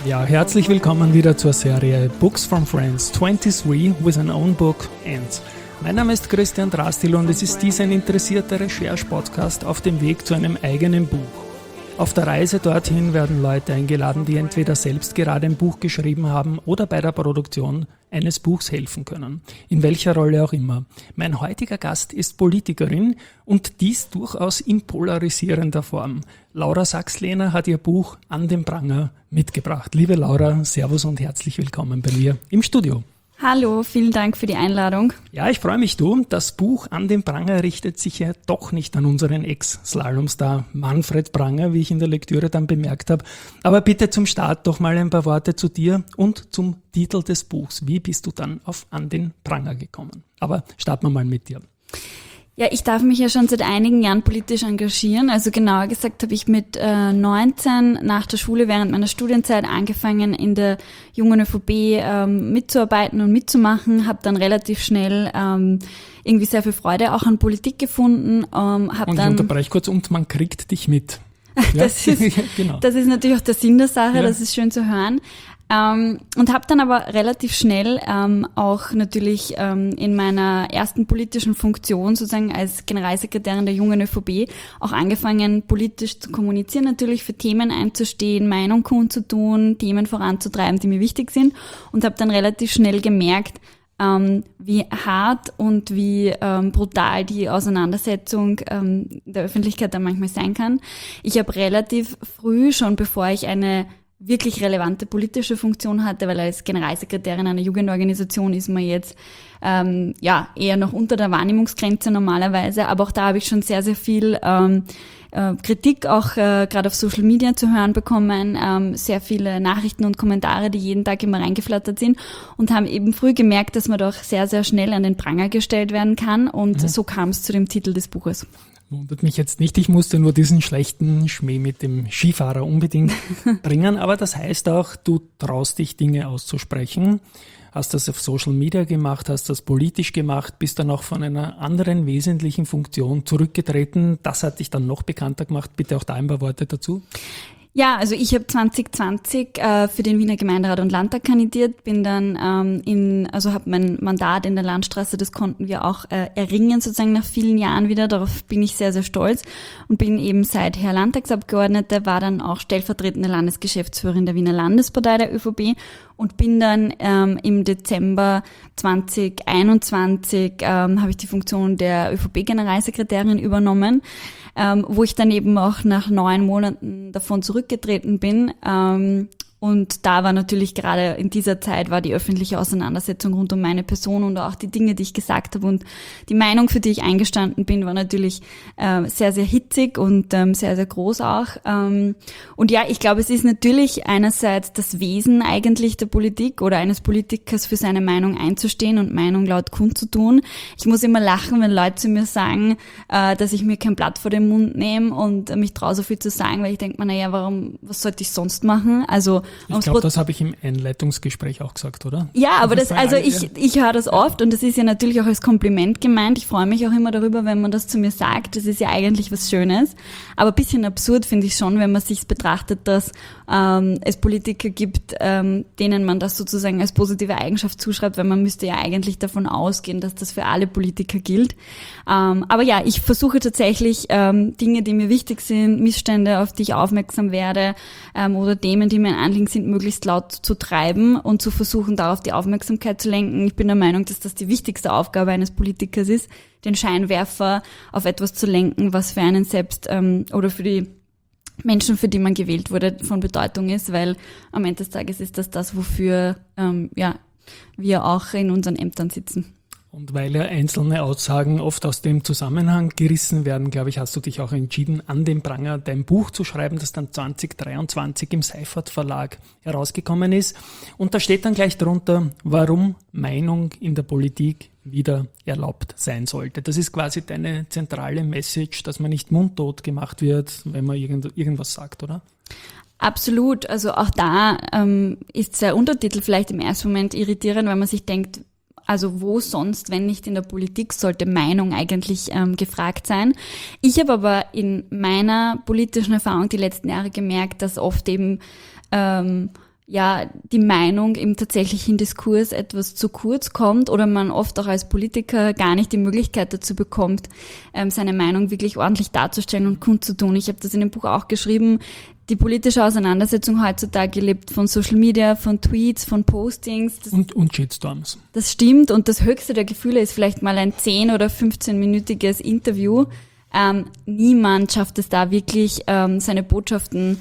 Ja, herzlich willkommen wieder zur Serie Books from Friends 23 with an Own Book Ends. Mein Name ist Christian Drastil und es ist dies ein interessierter Recherche-Podcast auf dem Weg zu einem eigenen Buch. Auf der Reise dorthin werden Leute eingeladen, die entweder selbst gerade ein Buch geschrieben haben oder bei der Produktion eines Buchs helfen können. In welcher Rolle auch immer. Mein heutiger Gast ist Politikerin und dies durchaus in polarisierender Form. Laura Sachs-Lehner hat ihr Buch An den Pranger mitgebracht. Liebe Laura, Servus und herzlich willkommen bei mir im Studio. Hallo, vielen Dank für die Einladung. Ja, ich freue mich, du. Das Buch An den Pranger richtet sich ja doch nicht an unseren Ex-Slalomstar Manfred Pranger, wie ich in der Lektüre dann bemerkt habe. Aber bitte zum Start doch mal ein paar Worte zu dir und zum Titel des Buchs. Wie bist du dann auf An den Pranger gekommen? Aber starten wir mal mit dir. Ja, ich darf mich ja schon seit einigen Jahren politisch engagieren. Also genauer gesagt habe ich mit 19 nach der Schule während meiner Studienzeit angefangen, in der jungen ÖVP mitzuarbeiten und mitzumachen. Habe dann relativ schnell irgendwie sehr viel Freude auch an Politik gefunden. Und ich unterbreche kurz, und man kriegt dich mit. Ja? Das ist natürlich auch der Sinn der Sache, das ist schön zu hören. Und habe dann aber relativ schnell auch natürlich in meiner ersten politischen Funktion sozusagen als Generalsekretärin der jungen ÖVP auch angefangen, politisch zu kommunizieren, natürlich für Themen einzustehen, Meinung kundzutun, Themen voranzutreiben, die mir wichtig sind, und habe dann relativ schnell gemerkt, wie hart und wie brutal die Auseinandersetzung der Öffentlichkeit dann manchmal sein kann. Ich habe relativ früh, schon bevor ich eine wirklich relevante politische Funktion hatte, weil als Generalsekretärin einer Jugendorganisation ist man jetzt eher noch unter der Wahrnehmungsgrenze normalerweise, aber auch da habe ich schon sehr, sehr viel Kritik auch gerade auf Social Media zu hören bekommen, sehr viele Nachrichten und Kommentare, die jeden Tag immer reingeflattert sind, und haben eben früh gemerkt, dass man doch sehr, sehr schnell an den Pranger gestellt werden kann, und so kam es zu dem Titel des Buches. Wundert mich jetzt nicht, ich musste nur diesen schlechten Schmäh mit dem Skifahrer unbedingt bringen, aber das heißt auch, du traust dich, Dinge auszusprechen, hast das auf Social Media gemacht, hast das politisch gemacht, bist dann auch von einer anderen wesentlichen Funktion zurückgetreten. Das hat dich dann noch bekannter gemacht. Bitte auch da ein paar Worte dazu. Ja, also ich habe 2020 für den Wiener Gemeinderat und Landtag kandidiert, bin dann habe mein Mandat in der Landstraße, das konnten wir auch erringen sozusagen nach vielen Jahren wieder. Darauf bin ich sehr, sehr stolz und bin eben seither Landtagsabgeordnete, war dann auch stellvertretende Landesgeschäftsführerin der Wiener Landespartei der ÖVP und bin dann im Dezember 2021 habe ich die Funktion der ÖVP-Generalsekretärin übernommen, wo ich dann eben auch nach 9 Monaten davon zurückgetreten bin. Und da war natürlich gerade in dieser Zeit war die öffentliche Auseinandersetzung rund um meine Person und auch die Dinge, die ich gesagt habe und die Meinung, für die ich eingestanden bin, war natürlich sehr, sehr hitzig und sehr, sehr groß auch. Und ja, ich glaube, es ist natürlich einerseits das Wesen eigentlich der Politik oder eines Politikers, für seine Meinung einzustehen und Meinung laut kundzutun. Ich muss immer lachen, wenn Leute zu mir sagen, dass ich mir kein Blatt vor den Mund nehme und mich traue, so viel zu sagen, weil ich denke mir, naja, was sollte ich sonst machen? Also ich glaube, das habe ich im Einleitungsgespräch auch gesagt, oder? Ja, aber ich höre das oft und das ist ja natürlich auch als Kompliment gemeint. Ich freue mich auch immer darüber, wenn man das zu mir sagt. Das ist ja eigentlich was Schönes. Aber ein bisschen absurd finde ich schon, wenn man sich betrachtet, dass es Politiker gibt, denen man das sozusagen als positive Eigenschaft zuschreibt, weil man müsste ja eigentlich davon ausgehen, dass das für alle Politiker gilt. Aber ja, ich versuche tatsächlich Dinge, die mir wichtig sind, Missstände, auf die ich aufmerksam werde, oder Themen, die mir ein Anliegen sind, möglichst laut zu treiben und zu versuchen, darauf die Aufmerksamkeit zu lenken. Ich bin der Meinung, dass das die wichtigste Aufgabe eines Politikers ist, den Scheinwerfer auf etwas zu lenken, was für einen selbst oder für die Menschen, für die man gewählt wurde, von Bedeutung ist, weil am Ende des Tages ist das, wofür wir auch in unseren Ämtern sitzen. Und weil ja einzelne Aussagen oft aus dem Zusammenhang gerissen werden, glaube ich, hast du dich auch entschieden, An den Pranger dein Buch zu schreiben, das dann 2023 im Seifert Verlag herausgekommen ist. Und da steht dann gleich drunter, warum Meinung in der Politik wieder erlaubt sein sollte. Das ist quasi deine zentrale Message, dass man nicht mundtot gemacht wird, wenn man irgendwas sagt, oder? Absolut. Also auch da ist der Untertitel vielleicht im ersten Moment irritierend, weil man sich denkt, also wo sonst, wenn nicht in der Politik, sollte Meinung eigentlich gefragt sein. Ich habe aber in meiner politischen Erfahrung die letzten Jahre gemerkt, dass oft eben die Meinung im tatsächlichen Diskurs etwas zu kurz kommt oder man oft auch als Politiker gar nicht die Möglichkeit dazu bekommt, seine Meinung wirklich ordentlich darzustellen und kundzutun. Ich habe das in dem Buch auch geschrieben. Die politische Auseinandersetzung heutzutage lebt von Social Media, von Tweets, von Postings. Und Shitstorms. Das stimmt, und das höchste der Gefühle ist vielleicht mal ein 10- oder 15-minütiges Interview. Niemand schafft es da wirklich, seine Botschaften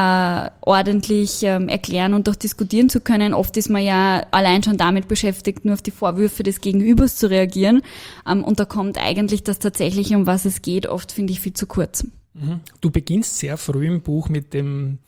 ordentlich erklären und auch diskutieren zu können. Oft ist man ja allein schon damit beschäftigt, nur auf die Vorwürfe des Gegenübers zu reagieren. Und da kommt eigentlich das Tatsächliche, um was es geht, oft, finde ich, viel zu kurz. Du beginnst sehr früh im Buch mit dem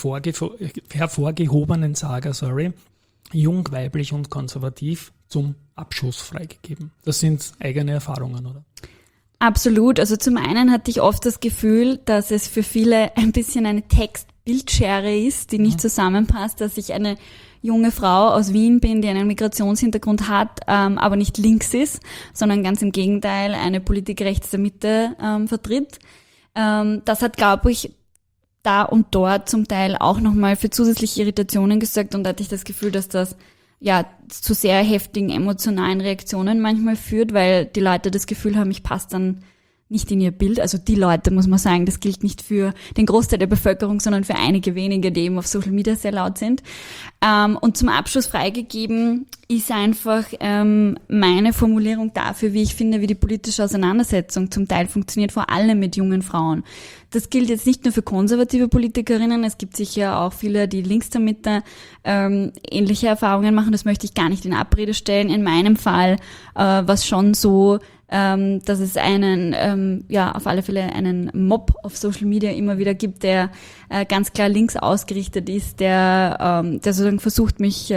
hervorgehobenen Saga, jung, weiblich und konservativ zum Abschuss freigegeben. Das sind eigene Erfahrungen, oder? Absolut. Also zum einen hatte ich oft das Gefühl, dass es für viele ein bisschen eine Text-Bildschere ist, die nicht zusammenpasst, dass ich eine junge Frau aus Wien bin, die einen Migrationshintergrund hat, aber nicht links ist, sondern ganz im Gegenteil eine Politik rechts der Mitte vertritt. Das hat, glaube ich, da und dort zum Teil auch nochmal für zusätzliche Irritationen gesorgt, und da hatte ich das Gefühl, dass das zu sehr heftigen emotionalen Reaktionen manchmal führt, weil die Leute das Gefühl haben, ich passe dann nicht in ihr Bild. Also die Leute, muss man sagen, das gilt nicht für den Großteil der Bevölkerung, sondern für einige wenige, die eben auf Social Media sehr laut sind. Und zum Abschluss freigegeben ist einfach meine Formulierung dafür, wie ich finde, wie die politische Auseinandersetzung zum Teil funktioniert, vor allem mit jungen Frauen. Das gilt jetzt nicht nur für konservative Politikerinnen, es gibt sicher auch viele, die links der Mitte ähnliche Erfahrungen machen, das möchte ich gar nicht in Abrede stellen. In meinem Fall war es schon so, dass es auf alle Fälle einen Mob auf Social Media immer wieder gibt, der ganz klar links ausgerichtet ist, der sozusagen versucht, mich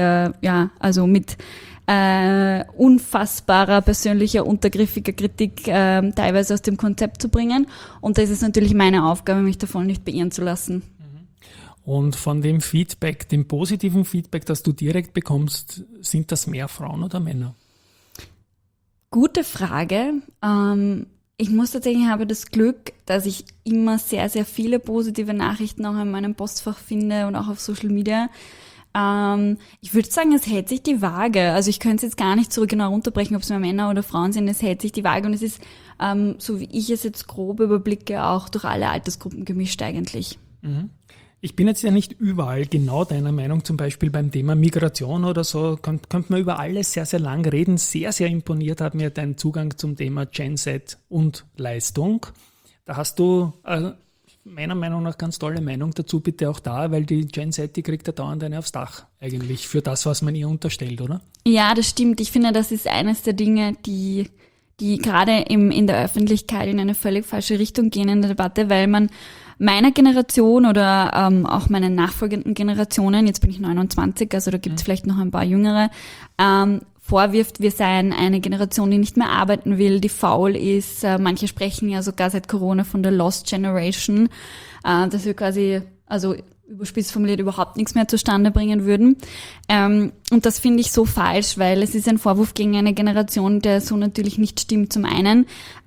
mit unfassbarer persönlicher, untergriffiger Kritik teilweise aus dem Konzept zu bringen. Und da ist es natürlich meine Aufgabe, mich davon nicht beirren zu lassen. Und von dem Feedback, dem positiven Feedback, das du direkt bekommst, sind das mehr Frauen oder Männer? Gute Frage. Ich muss tatsächlich, habe das Glück, dass ich immer sehr, sehr viele positive Nachrichten auch in meinem Postfach finde und auch auf Social Media. Ich würde sagen, es hält sich die Waage. Also ich könnte es jetzt gar nicht so genau runterbrechen, ob es mehr Männer oder Frauen sind. Es hält sich die Waage und es ist, so wie ich es jetzt grob überblicke, auch durch alle Altersgruppen gemischt eigentlich. Mhm. Ich bin jetzt ja nicht überall genau deiner Meinung, zum Beispiel beim Thema Migration oder so, könnte man über alles sehr, sehr lang reden. Sehr, sehr imponiert hat mir dein Zugang zum Thema Gen Z und Leistung. Da hast du meiner Meinung nach ganz tolle Meinung dazu, bitte auch da, weil die Gen Z, die kriegt ja dauernd eine aufs Dach eigentlich für das, was man ihr unterstellt, oder? Ja, das stimmt. Ich finde, das ist eines der Dinge, die gerade in der Öffentlichkeit in eine völlig falsche Richtung gehen in der Debatte, weil man meiner Generation oder auch meinen nachfolgenden Generationen, jetzt bin ich 29, also da gibt es vielleicht noch ein paar Jüngere, vorwirft, wir seien eine Generation, die nicht mehr arbeiten will, die faul ist. Manche sprechen ja sogar seit Corona von der Lost Generation, dass wir quasi, also überspitzt formuliert, überhaupt nichts mehr zustande bringen würden. Und das finde ich so falsch, weil es ist ein Vorwurf gegen eine Generation, der so natürlich nicht stimmt. Zum einen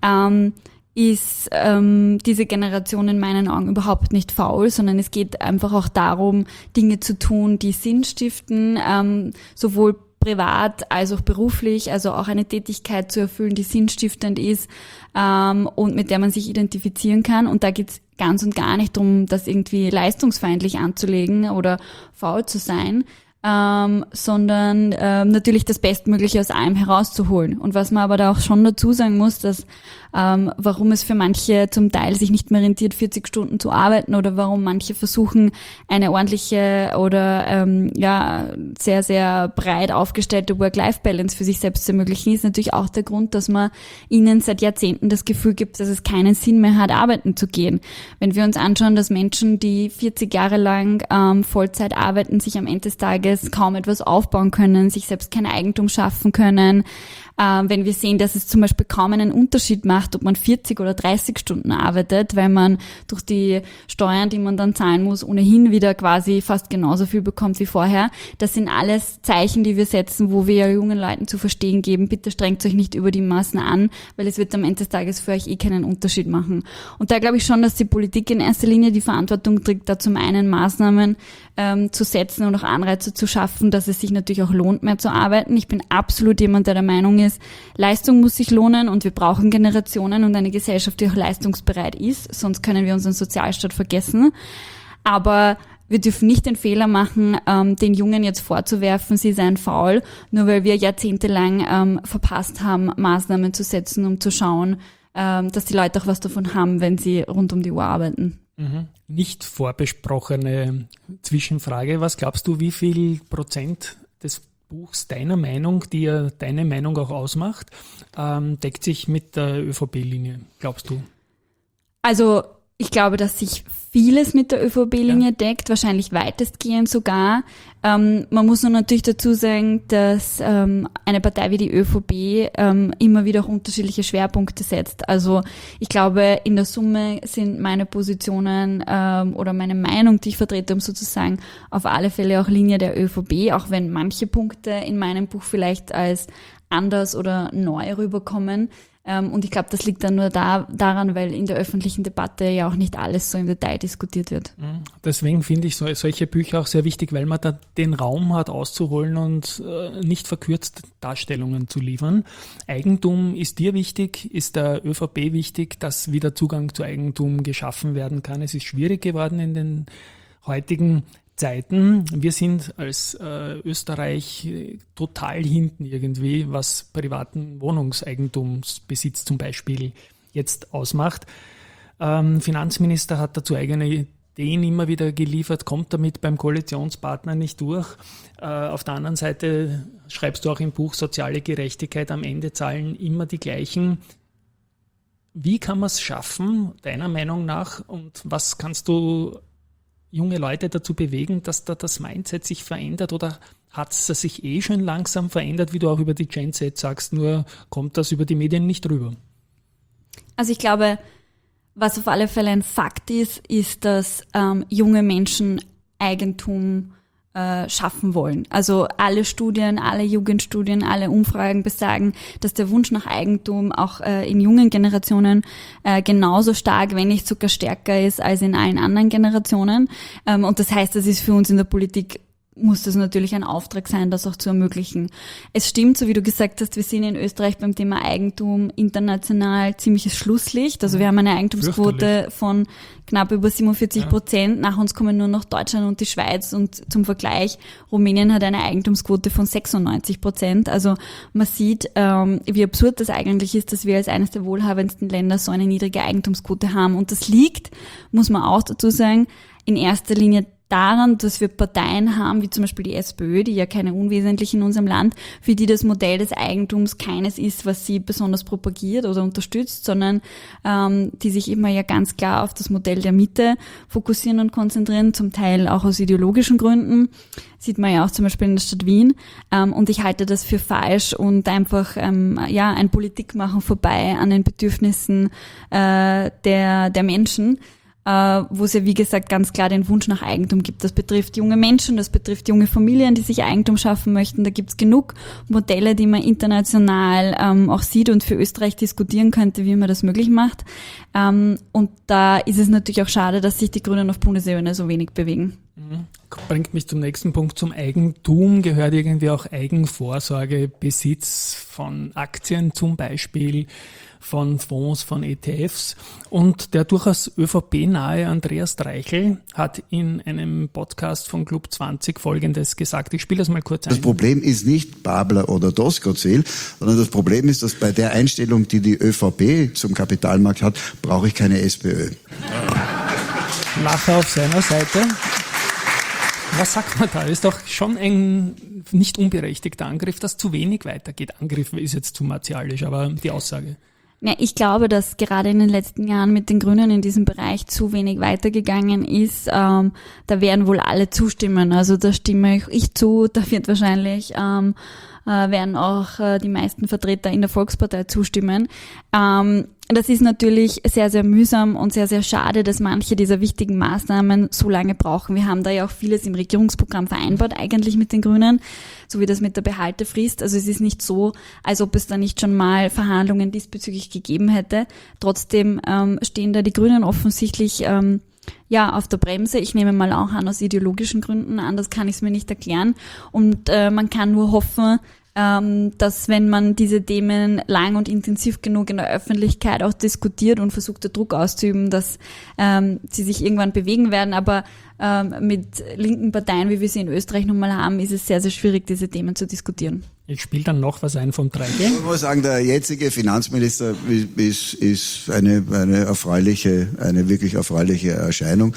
ist diese Generation in meinen Augen überhaupt nicht faul, sondern es geht einfach auch darum, Dinge zu tun, die Sinn stiften, sowohl privat als auch beruflich, also auch eine Tätigkeit zu erfüllen, die sinnstiftend ist und mit der man sich identifizieren kann. Und da geht's ganz und gar nicht darum, das irgendwie leistungsfeindlich anzulegen oder faul zu sein, sondern natürlich das Bestmögliche aus allem herauszuholen. Und was man aber da auch schon dazu sagen muss, dass warum es für manche zum Teil sich nicht mehr rentiert, 40 Stunden zu arbeiten oder warum manche versuchen, eine ordentliche oder sehr, sehr breit aufgestellte Work-Life-Balance für sich selbst zu ermöglichen, ist natürlich auch der Grund, dass man ihnen seit Jahrzehnten das Gefühl gibt, dass es keinen Sinn mehr hat, arbeiten zu gehen. Wenn wir uns anschauen, dass Menschen, die 40 Jahre lang Vollzeit arbeiten, sich am Ende des Tages Tages kaum etwas aufbauen können, sich selbst kein Eigentum schaffen können. Wenn wir sehen, dass es zum Beispiel kaum einen Unterschied macht, ob man 40 oder 30 Stunden arbeitet, weil man durch die Steuern, die man dann zahlen muss, ohnehin wieder quasi fast genauso viel bekommt wie vorher. Das sind alles Zeichen, die wir setzen, wo wir jungen Leuten zu verstehen geben, bitte strengt euch nicht über die Maßen an, weil es wird am Ende des Tages für euch keinen Unterschied machen. Und da glaube ich schon, dass die Politik in erster Linie die Verantwortung trägt, da zum einen Maßnahmen zu setzen und auch Anreize zu schaffen, dass es sich natürlich auch lohnt, mehr zu arbeiten. Ich bin absolut jemand, der der Meinung ist, Leistung muss sich lohnen und wir brauchen Generationen und eine Gesellschaft, die auch leistungsbereit ist, sonst können wir unseren Sozialstaat vergessen. Aber wir dürfen nicht den Fehler machen, den Jungen jetzt vorzuwerfen, sie seien faul, nur weil wir jahrzehntelang verpasst haben, Maßnahmen zu setzen, um zu schauen, dass die Leute auch was davon haben, wenn sie rund um die Uhr arbeiten. Nicht vorbesprochene Zwischenfrage. Was glaubst du, wie viel Prozent des Buchs deiner Meinung, die ja deine Meinung auch ausmacht, deckt sich mit der ÖVP-Linie, glaubst du? Also ich glaube, dass sich vieles mit der ÖVP-Linie deckt, wahrscheinlich weitestgehend sogar. Man muss nur natürlich dazu sagen, dass eine Partei wie die ÖVP immer wieder auch unterschiedliche Schwerpunkte setzt. Also ich glaube, in der Summe sind meine Positionen oder meine Meinung, die ich vertrete, sozusagen auf alle Fälle auch Linie der ÖVP, auch wenn manche Punkte in meinem Buch vielleicht als anders oder neu rüberkommen. Und ich glaube, das liegt dann nur daran, weil in der öffentlichen Debatte ja auch nicht alles so im Detail diskutiert wird. Deswegen finde ich solche Bücher auch sehr wichtig, weil man da den Raum hat, auszuholen und nicht verkürzt Darstellungen zu liefern. Eigentum ist dir wichtig, ist der ÖVP wichtig, dass wieder Zugang zu Eigentum geschaffen werden kann. Es ist schwierig geworden in den heutigen Zeiten. Wir sind als Österreich total hinten irgendwie, was privaten Wohnungseigentumsbesitz zum Beispiel jetzt ausmacht. Finanzminister hat dazu eigene Ideen immer wieder geliefert, kommt damit beim Koalitionspartner nicht durch. Auf der anderen Seite schreibst du auch im Buch, soziale Gerechtigkeit, am Ende zahlen immer die gleichen. Wie kann man es schaffen, deiner Meinung nach, und was kannst du junge Leute dazu bewegen, dass da das Mindset sich verändert, oder hat es sich schon langsam verändert, wie du auch über die Gen Z sagst, nur kommt das über die Medien nicht rüber? Also ich glaube, was auf alle Fälle ein Fakt ist, dass junge Menschen Eigentum schaffen wollen. Also alle Studien, alle Jugendstudien, alle Umfragen besagen, dass der Wunsch nach Eigentum auch in jungen Generationen genauso stark, wenn nicht sogar stärker ist als in allen anderen Generationen. Und das heißt, das ist für uns in der Politik, muss das natürlich ein Auftrag sein, das auch zu ermöglichen. Es stimmt, so wie du gesagt hast, wir sind in Österreich beim Thema Eigentum international ziemliches Schlusslicht. Also wir haben eine Eigentumsquote von knapp über 47%. Nach uns kommen nur noch Deutschland und die Schweiz, und zum Vergleich, Rumänien hat eine Eigentumsquote von 96%. Also man sieht, wie absurd das eigentlich ist, dass wir als eines der wohlhabendsten Länder so eine niedrige Eigentumsquote haben. Und das liegt, muss man auch dazu sagen, in erster Linie daran, dass wir Parteien haben, wie zum Beispiel die SPÖ, die ja keine unwesentlich in unserem Land, für die das Modell des Eigentums keines ist, was sie besonders propagiert oder unterstützt, sondern die sich immer ja ganz klar auf das Modell der Mitte fokussieren und konzentrieren, zum Teil auch aus ideologischen Gründen. Sieht man ja auch zum Beispiel in der Stadt Wien. Und ich halte das für falsch und einfach ein Politikmachen vorbei an den Bedürfnissen der Menschen. Wo es ja, wie gesagt, ganz klar den Wunsch nach Eigentum gibt. Das betrifft junge Menschen, das betrifft junge Familien, die sich Eigentum schaffen möchten. Da gibt's genug Modelle, die man international auch sieht und für Österreich diskutieren könnte, wie man das möglich macht. Und da ist es natürlich auch schade, dass sich die Grünen auf Bundesebene so wenig bewegen. Bringt mich zum nächsten Punkt. Zum Eigentum gehört irgendwie auch Eigenvorsorge, Besitz von Aktien zum Beispiel, von Fonds, von ETFs. Und der durchaus ÖVP-nahe Andreas Dreichel hat in einem Podcast von Club 20 Folgendes gesagt. Ich spiele das mal kurz ein. Das Problem ist nicht Babler oder Doskozil, sondern das Problem ist, dass bei der Einstellung, die die ÖVP zum Kapitalmarkt hat, brauche ich keine SPÖ. Lacher auf seiner Seite. Was sagt man da? Ist doch schon ein nicht unberechtigter Angriff, dass zu wenig weitergeht. Angriff ist jetzt zu martialisch, aber die Aussage. Ja, ich glaube, dass gerade in den letzten Jahren mit den Grünen in diesem Bereich zu wenig weitergegangen ist. Da werden wohl alle zustimmen. Also da stimme ich zu. Da wird wahrscheinlich werden auch die meisten Vertreter in der Volkspartei zustimmen. Das ist natürlich sehr, sehr mühsam und sehr, sehr schade, dass manche dieser wichtigen Maßnahmen so lange brauchen. Wir haben da ja auch vieles im Regierungsprogramm vereinbart, eigentlich mit den Grünen, so wie das mit der Behaltefrist. Also es ist nicht so, als ob es da nicht schon mal Verhandlungen diesbezüglich gegeben hätte. Trotzdem stehen da die Grünen offensichtlich auf der Bremse. Ich nehme mal auch an, aus ideologischen Gründen, anders kann ich es mir nicht erklären. Und man kann nur hoffen, dass wenn man diese Themen lang und intensiv genug in der Öffentlichkeit auch diskutiert und versucht, den Druck auszuüben, dass sie sich irgendwann bewegen werden. Aber mit linken Parteien, wie wir sie in Österreich nun mal haben, ist es sehr, sehr schwierig, diese Themen zu diskutieren. Ich spiele dann noch was ein vom 3G. Ich muss sagen, der jetzige Finanzminister ist eine wirklich erfreuliche Erscheinung.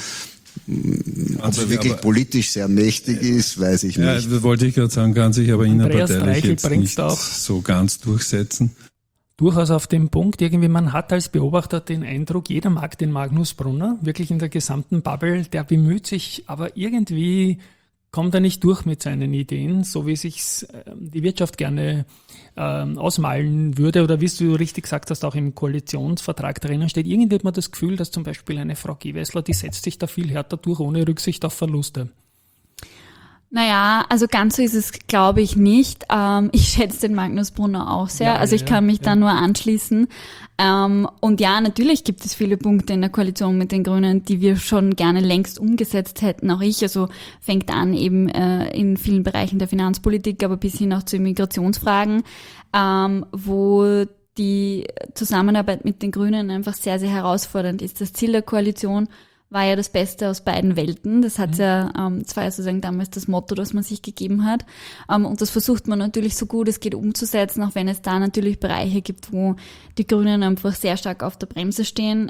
Ob er wirklich politisch sehr mächtig ist, weiß ich nicht. Ja, das wollte ich gerade sagen, kann sich aber innerparteilich jetzt nicht auch so ganz durchsetzen. Durchaus auf dem Punkt, irgendwie man hat als Beobachter den Eindruck, jeder mag den Magnus Brunner, wirklich in der gesamten Bubble, der bemüht sich, aber irgendwie kommt er nicht durch mit seinen Ideen, so wie sich's die Wirtschaft gerne ausmalen würde oder wie du richtig gesagt hast, auch im Koalitionsvertrag drinnen steht. Irgendwie hat man das Gefühl, dass zum Beispiel eine Frau Gewessler, die setzt sich da viel härter durch, ohne Rücksicht auf Verluste. Naja, also ganz so ist es, glaube ich, nicht. Ich schätze den Magnus Brunner auch sehr. Ja, also ich kann mich da nur anschließen. Und ja, natürlich gibt es viele Punkte in der Koalition mit den Grünen, die wir schon gerne längst umgesetzt hätten. Auch ich, also fängt an eben in vielen Bereichen der Finanzpolitik, aber bis hin auch zu Migrationsfragen, wo die Zusammenarbeit mit den Grünen einfach sehr, sehr herausfordernd ist. Das Ziel der Koalition war ja das Beste aus beiden Welten. Das hat das war ja sozusagen damals das Motto, das man sich gegeben hat. Und das versucht man natürlich so gut es geht umzusetzen, auch wenn es da natürlich Bereiche gibt, wo die Grünen einfach sehr stark auf der Bremse stehen.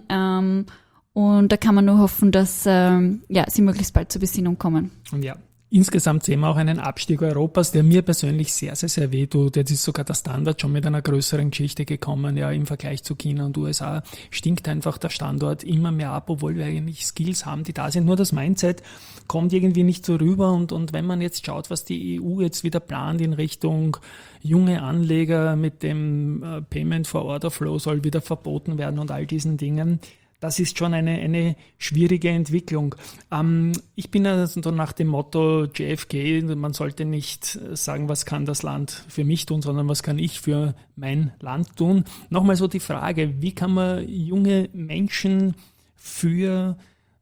Und da kann man nur hoffen, dass sie möglichst bald zur Besinnung kommen. Ja. Insgesamt sehen wir auch einen Abstieg Europas, der mir persönlich sehr, sehr, sehr weh tut. Jetzt ist sogar der Standard schon mit einer größeren Geschichte gekommen. Ja, im Vergleich zu China und USA stinkt einfach der Standort immer mehr ab, obwohl wir eigentlich Skills haben, die da sind. Nur das Mindset kommt irgendwie nicht so rüber. Und wenn man jetzt schaut, was die EU jetzt wieder plant in Richtung junge Anleger mit dem Payment for Order Flow soll wieder verboten werden und all diesen Dingen, das ist schon eine schwierige Entwicklung. Ich bin also nach dem Motto JFK, man sollte nicht sagen, was kann das Land für mich tun, sondern was kann ich für mein Land tun. Nochmal so die Frage, wie kann man junge Menschen für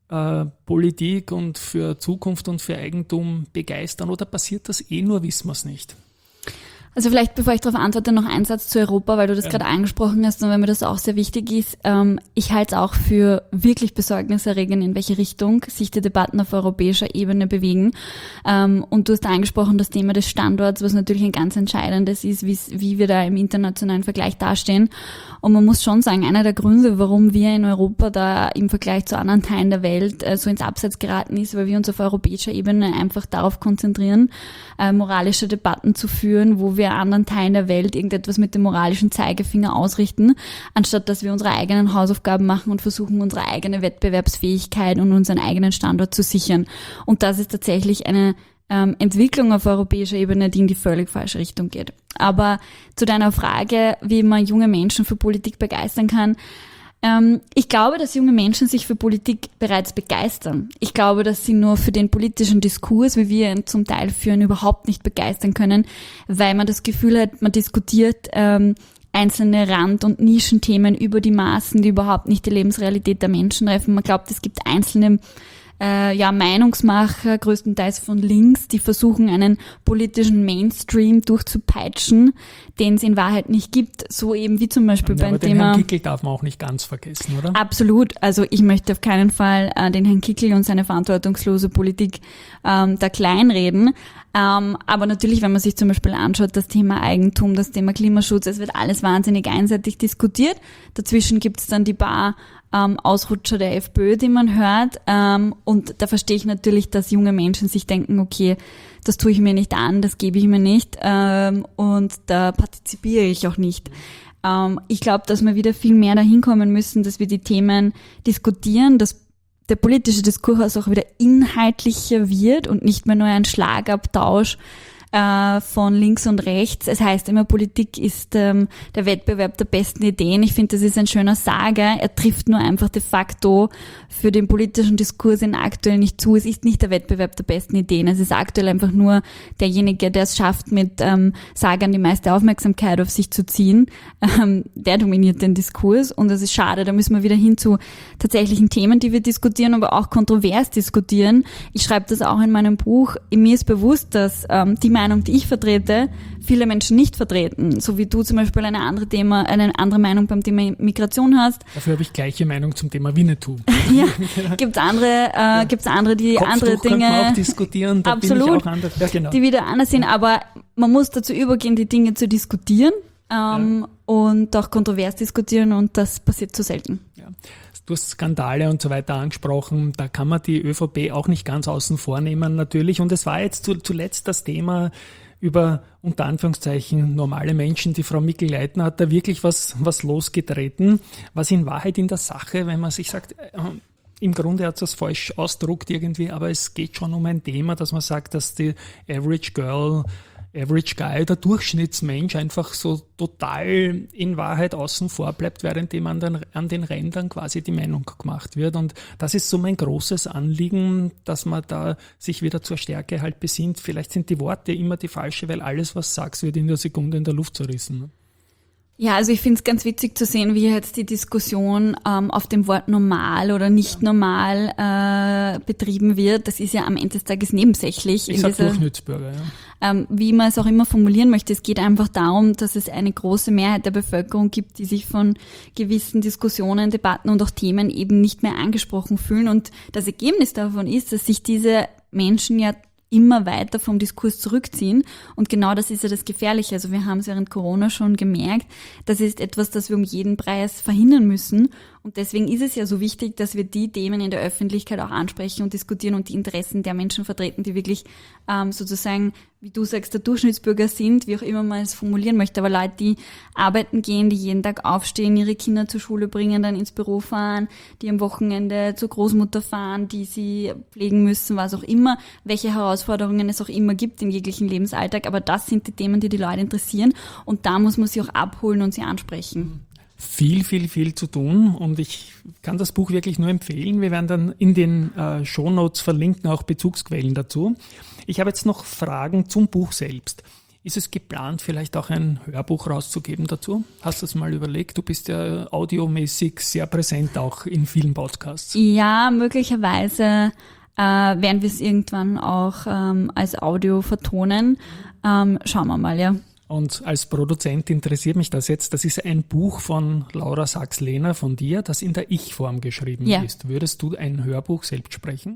Politik und für Zukunft und für Eigentum begeistern, oder passiert das nur, wissen wir es nicht? Also vielleicht, bevor ich darauf antworte, noch ein Satz zu Europa, weil du das gerade angesprochen hast und weil mir das auch sehr wichtig ist. Ich halte es auch für wirklich besorgniserregend, in welche Richtung sich die Debatten auf europäischer Ebene bewegen. Und du hast angesprochen das Thema des Standorts, was natürlich ein ganz entscheidendes ist, wie wir da im internationalen Vergleich dastehen. Und man muss schon sagen, einer der Gründe, warum wir in Europa da im Vergleich zu anderen Teilen der Welt so ins Abseits geraten ist, weil wir uns auf europäischer Ebene einfach darauf konzentrieren, moralische Debatten zu führen, wo wir anderen Teilen der Welt irgendetwas mit dem moralischen Zeigefinger ausrichten, anstatt dass wir unsere eigenen Hausaufgaben machen und versuchen, unsere eigene Wettbewerbsfähigkeit und unseren eigenen Standort zu sichern. Und das ist tatsächlich eine Entwicklung auf europäischer Ebene, die in die völlig falsche Richtung geht. Aber zu deiner Frage, wie man junge Menschen für Politik begeistern kann, ich glaube, dass junge Menschen sich für Politik bereits begeistern. Ich glaube, dass sie nur für den politischen Diskurs, wie wir ihn zum Teil führen, überhaupt nicht begeistern können, weil man das Gefühl hat, man diskutiert einzelne Rand- und Nischenthemen über die Maßen, die überhaupt nicht die Lebensrealität der Menschen treffen. Man glaubt, es gibt einzelne Meinungsmacher, größtenteils von links, die versuchen, einen politischen Mainstream durchzupeitschen, den es in Wahrheit nicht gibt. So eben wie zum Beispiel beim Thema... Herrn Kickl darf man auch nicht ganz vergessen, oder? Absolut. Also ich möchte auf keinen Fall den Herrn Kickl und seine verantwortungslose Politik da kleinreden. Aber natürlich, wenn man sich zum Beispiel anschaut, das Thema Eigentum, das Thema Klimaschutz, es wird alles wahnsinnig einseitig diskutiert. Dazwischen gibt es dann die paar Ausrutscher der FPÖ, die man hört. Und da verstehe ich natürlich, dass junge Menschen sich denken, okay, das tue ich mir nicht an, das gebe ich mir nicht und da partizipiere ich auch nicht. Ich glaube, dass wir wieder viel mehr dahin kommen müssen, dass wir die Themen diskutieren, dass der politische Diskurs auch wieder inhaltlicher wird und nicht mehr nur ein Schlagabtausch von links und rechts. Es heißt immer, Politik ist der Wettbewerb der besten Ideen. Ich finde, das ist ein schöner Sager. Er trifft nur einfach de facto für den politischen Diskurs in aktuell nicht zu. Es ist nicht der Wettbewerb der besten Ideen. Es ist aktuell einfach nur derjenige, der es schafft, mit Sagern die meiste Aufmerksamkeit auf sich zu ziehen. Der dominiert den Diskurs und das ist schade. Da müssen wir wieder hin zu tatsächlichen Themen, die wir diskutieren, aber auch kontrovers diskutieren. Ich schreibe das auch in meinem Buch. Mir ist bewusst, dass die Meinung, die ich vertrete, viele Menschen nicht vertreten. So wie du zum Beispiel eine andere Meinung beim Thema Migration hast. Dafür habe ich gleiche Meinung zum Thema Winnetou. Ja, gibt's andere, die andere Dinge. Kann man auch diskutieren, da absolut, bin ich auch anders. Ja, genau. Die wieder anders sind, aber man muss dazu übergehen, die Dinge zu diskutieren und auch kontrovers diskutieren und das passiert zu selten. Ja. Du hast Skandale und so weiter angesprochen, da kann man die ÖVP auch nicht ganz außen vor nehmen natürlich und es war jetzt zuletzt das Thema über unter Anführungszeichen normale Menschen. Die Frau Mikl-Leitner hat da wirklich was losgetreten, was in Wahrheit in der Sache, wenn man sich sagt, im Grunde hat es das falsch ausdruckt irgendwie, aber es geht schon um ein Thema, dass man sagt, dass die Average Guy, der Durchschnittsmensch einfach so total in Wahrheit außen vor bleibt, während dem an den Rändern quasi die Meinung gemacht wird. Und das ist so mein großes Anliegen, dass man da sich wieder zur Stärke halt besinnt. Vielleicht sind die Worte immer die falsche, weil alles, was sagst, wird in der Sekunde in der Luft zerrissen. Ja, also ich finde es ganz witzig zu sehen, wie jetzt die Diskussion auf dem Wort normal oder nicht normal betrieben wird. Das ist ja am Ende des Tages nebensächlich. Ich sage Durchschnittsbürger, ja. Wie man es auch immer formulieren möchte, es geht einfach darum, dass es eine große Mehrheit der Bevölkerung gibt, die sich von gewissen Diskussionen, Debatten und auch Themen eben nicht mehr angesprochen fühlen. Und das Ergebnis davon ist, dass sich diese Menschen ja immer weiter vom Diskurs zurückziehen. Und genau das ist ja das Gefährliche. Also wir haben es während Corona schon gemerkt, das ist etwas, das wir um jeden Preis verhindern müssen. Und deswegen ist es ja so wichtig, dass wir die Themen in der Öffentlichkeit auch ansprechen und diskutieren und die Interessen der Menschen vertreten, die wirklich sozusagen, wie du sagst, der Durchschnittsbürger sind, wie auch immer man es formulieren möchte. Aber Leute, die arbeiten gehen, die jeden Tag aufstehen, ihre Kinder zur Schule bringen, dann ins Büro fahren, die am Wochenende zur Großmutter fahren, die sie pflegen müssen, was auch immer, welche Herausforderungen es auch immer gibt im jeglichen Lebensalltag. Aber das sind die Themen, die die Leute interessieren und da muss man sie auch abholen und sie ansprechen. Viel zu tun und ich kann das Buch wirklich nur empfehlen. Wir werden dann in den Shownotes verlinken, auch Bezugsquellen dazu. Ich habe jetzt noch Fragen zum Buch selbst. Ist es geplant, vielleicht auch ein Hörbuch rauszugeben dazu? Hast du es mal überlegt? Du bist ja audiomäßig sehr präsent auch in vielen Podcasts. Ja, möglicherweise werden wir es irgendwann auch als Audio vertonen. Schauen wir mal, ja. Und als Produzent interessiert mich das jetzt. Das ist ein Buch von Laura Sachs-Lehner von dir, das in der Ich-Form geschrieben ist. Würdest du ein Hörbuch selbst sprechen?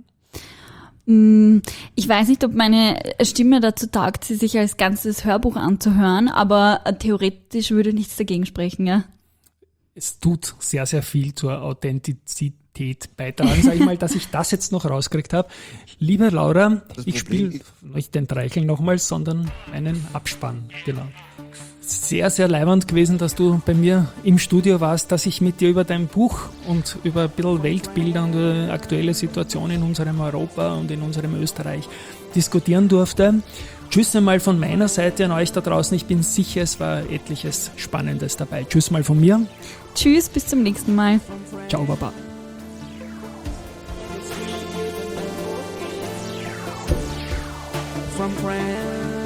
Ich weiß nicht, ob meine Stimme dazu taugt, sie sich als ganzes Hörbuch anzuhören, aber theoretisch würde nichts dagegen sprechen, ja. Es tut sehr, sehr viel zur Authentizität beitragen, sage ich mal, dass ich das jetzt noch rausgekriegt habe. Liebe Laura, ich spiele nicht den Treichel nochmals, sondern einen Abspann. Genau. Sehr, sehr leiwand gewesen, dass du bei mir im Studio warst, dass ich mit dir über dein Buch und über ein bisschen Weltbilder und aktuelle Situation in unserem Europa und in unserem Österreich diskutieren durfte. Tschüss einmal von meiner Seite an euch da draußen. Ich bin sicher, es war etliches Spannendes dabei. Tschüss mal von mir. Tschüss, bis zum nächsten Mal. Ciao, Baba. From friends.